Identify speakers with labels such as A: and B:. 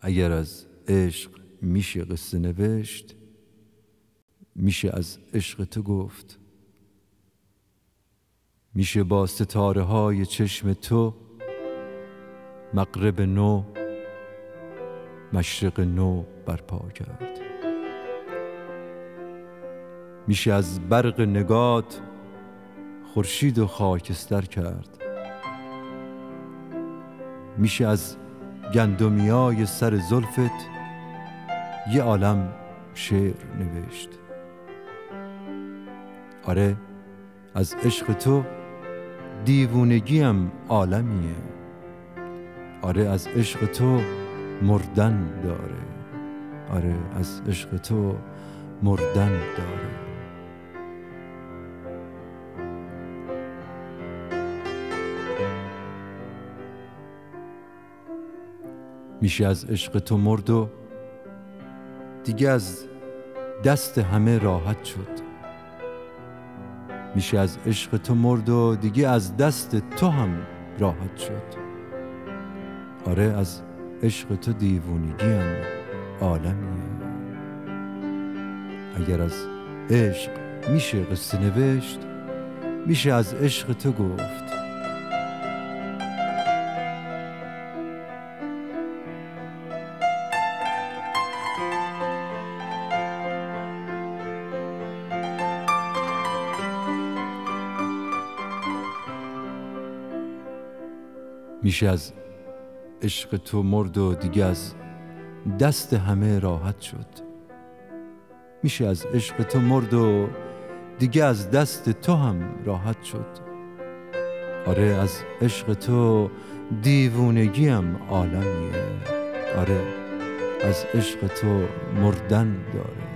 A: اگر از عشق میشه قصه نوشت، میشه از عشق تو گفت. میشه با ستاره های چشم تو مغرب نو، مشرق نو برپا کرد. میشه از برق نگات خورشید و خاکستر کرد. میشه از گندمیای سر زلفت یه عالم شعر نوشت. آره، از عشق تو دیوونگیم عالمیه. آره، از عشق تو مردن داره. آره، از عشق تو مردن داره. میشه از عشق تو مرد و دیگه از دست همه راحت شد. میشه از عشق تو مرد و دیگه از دست تو هم راحت شد. آره، از عشق تو دیوونگیم عالمیه. اگر از عشق میشه قصه نوشت، میشه از عشق تو گفت. میشه از عشق تو مرد و دیگه از دست همه راحت شد. میشه از عشق تو مرد و دیگه از دست تو هم راحت شد. آره، از عشق تو دیوونگیم عالمیه. آره، از عشق تو مردن داره.